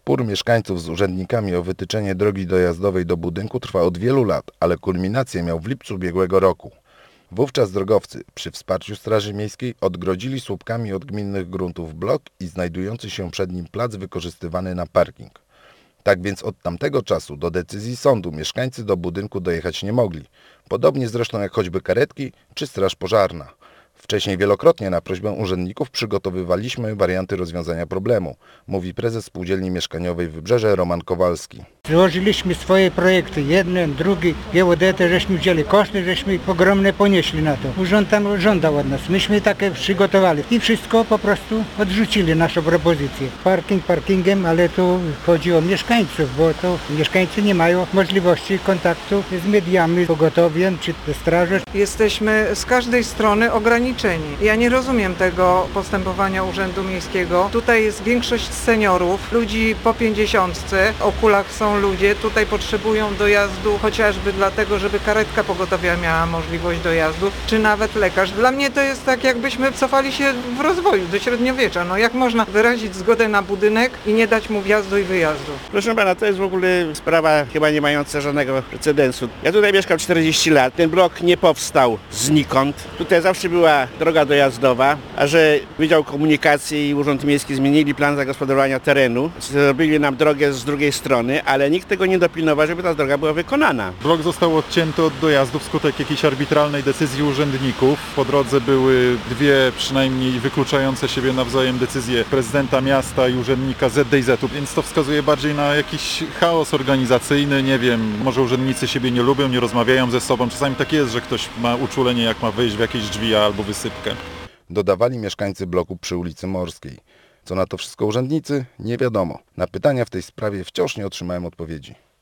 Spór mieszkańców z urzędnikami o wytyczenie drogi dojazdowej do budynku trwa od wielu lat, ale kulminację miał w lipcu ubiegłego roku. Wówczas drogowcy przy wsparciu Straży Miejskiej odgrodzili słupkami od gminnych gruntów blok i znajdujący się przed nim plac wykorzystywany na parking. Tak więc od tamtego czasu do decyzji sądu mieszkańcy do budynku dojechać nie mogli, podobnie zresztą jak choćby karetki czy straż pożarna. Wcześniej wielokrotnie na prośbę urzędników przygotowywaliśmy warianty rozwiązania problemu, mówi prezes Spółdzielni Mieszkaniowej Wybrzeże Roman Kowalski. Złożyliśmy swoje projekty, jeden, drugi, GOD też żeśmy wzięli koszty, żeśmy ogromne ponieśli na to. Urząd tam żądał od nas, myśmy takie przygotowali i wszystko po prostu odrzucili naszą propozycję. Parking parkingiem, ale tu chodzi o mieszkańców, bo to mieszkańcy nie mają możliwości kontaktu z mediami, pogotowiem czy strażą. Jesteśmy z każdej strony ograniczeni. Ja nie rozumiem tego postępowania Urzędu Miejskiego. Tutaj jest większość seniorów, ludzi po 50, o kulach są ludzie, tutaj potrzebują dojazdu chociażby dlatego, żeby karetka pogotowia miała możliwość dojazdu, czy nawet lekarz. Dla mnie to jest tak, jakbyśmy cofali się w rozwoju do średniowiecza. No jak można wyrazić zgodę na budynek i nie dać mu wjazdu i wyjazdu? Proszę pana, to jest w ogóle sprawa chyba nie mająca żadnego precedensu. Ja tutaj mieszkam 40 lat, ten blok nie powstał znikąd. Tutaj zawsze była droga dojazdowa, a że Wydział Komunikacji i Urząd Miejski zmienili plan zagospodarowania terenu, zrobili nam drogę z drugiej strony, ale nikt tego nie dopilnował, żeby ta droga była wykonana. Blok został odcięty od dojazdu wskutek jakiejś arbitralnej decyzji urzędników. Po drodze były dwie przynajmniej wykluczające siebie nawzajem decyzje prezydenta miasta i urzędnika ZDZ-u, więc to wskazuje bardziej na jakiś chaos organizacyjny, nie wiem, może urzędnicy siebie nie lubią, nie rozmawiają ze sobą. Czasami tak jest, że ktoś ma uczulenie, jak ma wyjść w jakieś drzwi albo wysypkę. Dodawali mieszkańcy bloku przy ulicy Morskiej. Co na to wszystko urzędnicy? Nie wiadomo. Na pytania w tej sprawie wciąż nie otrzymałem odpowiedzi.